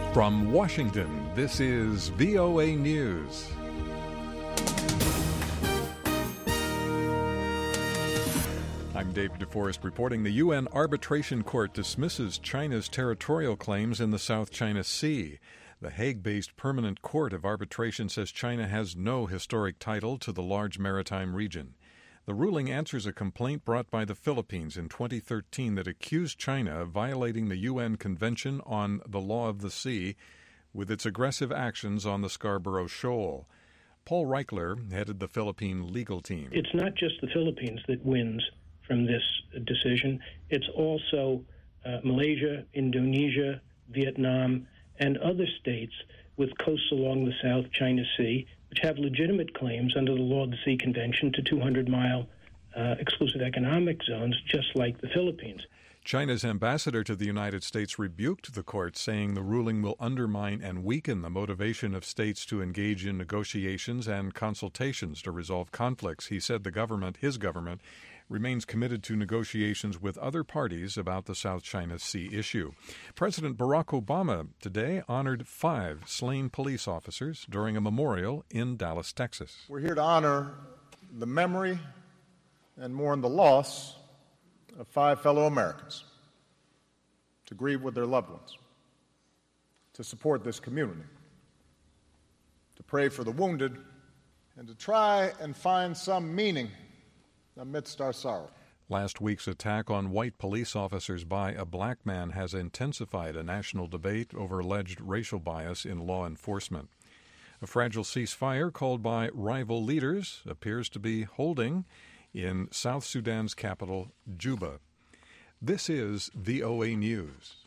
From Washington, this is VOA News. I'm Dave DeForest reporting. The UN Arbitration Court dismisses China's territorial claims in the South China Sea. The Hague-based Permanent Court of Arbitration says China has no historic title to the large maritime region. The ruling answers a complaint brought by the Philippines in 2013 that accused China of violating the UN Convention on the Law of the Sea with its aggressive actions on the Scarborough Shoal. Paul Reichler headed the Philippine legal team. It's not just the Philippines that wins from this decision. It's also Malaysia, Indonesia, Vietnam, and other states with coasts along the South China Sea, which have legitimate claims under the Law of the Sea Convention to 200-mile exclusive economic zones, just like the Philippines. China's ambassador to the United States rebuked the court, saying the ruling will undermine and weaken the motivation of states to engage in negotiations and consultations to resolve conflicts. He said his government, remains committed to negotiations with other parties about the South China Sea issue. President Barack Obama today honored 5 slain police officers during a memorial in Dallas, Texas. We're here to honor the memory and mourn the loss of 5 fellow Americans, to grieve with their loved ones, to support this community, to pray for the wounded, and to try and find some meaning amidst our sorrow. Last week's attack on white police officers by a black man has intensified a national debate over alleged racial bias in law enforcement. A fragile ceasefire called by rival leaders appears to be holding in South Sudan's capital, Juba. This is VOA News.